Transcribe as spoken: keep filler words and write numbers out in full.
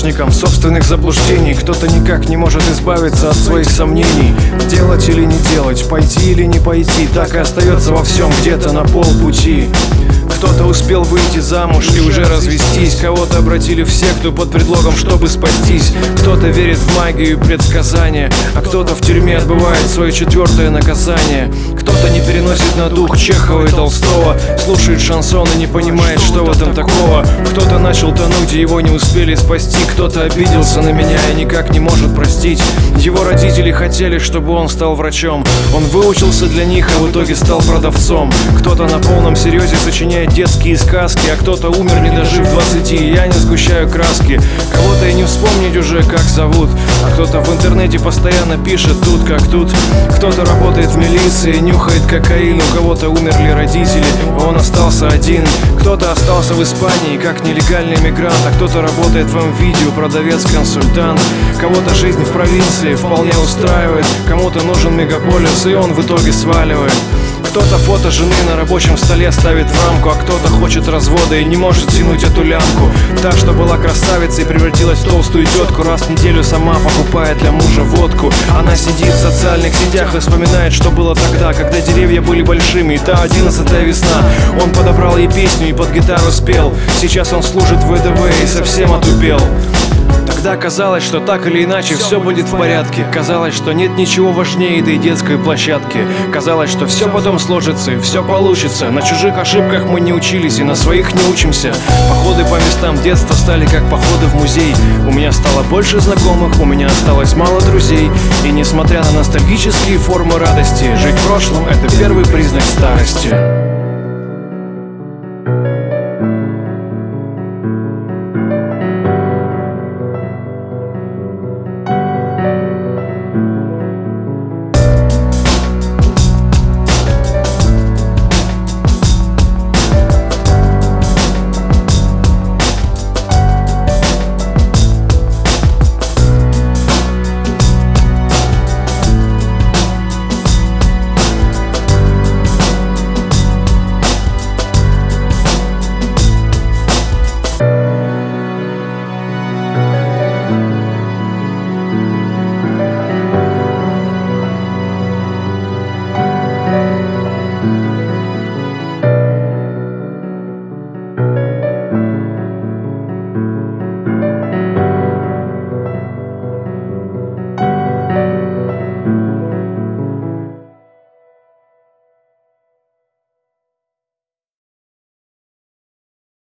заложником собственных заблуждений. Кто-то никак не может избавиться от своих сомнений. Делать или не делать, пойти или не пойти, так и остается во всем где-то на полпути. Кто-то успел выйти замуж и уже развестись. Кого-то обратили в секту под предлогом, чтобы спастись. Кто-то верит в магию и предсказания, а кто-то в тюрьме отбывает свое четвертое наказание. Кто-то не переносит на дух Чехова и Толстого, слушает шансон и не понимает, что в этом такого. Кто-то начал тонуть и его не успели спасти. Кто-то обиделся на меня и никак не может простить. Его родители хотели, чтобы он стал врачом. Он выучился для них, а в итоге стал продавцом. Кто-то на полном серьезе сочиняет детские сказки, а кто-то умер, не дожив двадцати. Я не сгущаю краски, кого-то и не вспомнить уже, как зовут. А кто-то в интернете постоянно пишет тут как тут. Кто-то работает в милиции, нюхает кокаин. У кого-то умерли родители, а он остался один. Кто-то остался в Испании, как нелегальный мигрант, а кто-то работает в МВидео, продавец-консультант. Кого-то жизнь в провинции вполне устраивает, кому-то нужен мегаполис, и он в итоге сваливает. Кто-то фото жены на рабочем столе ставит в рамку, а кто-то хочет развода и не может тянуть эту лямку. Та, что была красавицей, превратилась в толстую тетку. Раз в неделю сама покупает для мужа водку. Она сидит в социальных сетях и вспоминает, что было тогда, когда деревья были большими, и та одиннадцатая весна. Он подобрал ей песню и под гитару спел. Сейчас он служит в ВДВ и совсем отупел. Тогда казалось, что так или иначе все будет в порядке. Казалось, что нет ничего важнее этой детской площадки. Казалось, что все потом сложится и все получится. На чужих ошибках мы не учились и на своих не учимся. Походы по местам детства стали как походы в музей. У меня стало больше знакомых, у меня осталось мало друзей. И несмотря на ностальгические формы радости, жить в прошлом — это первый признак старости.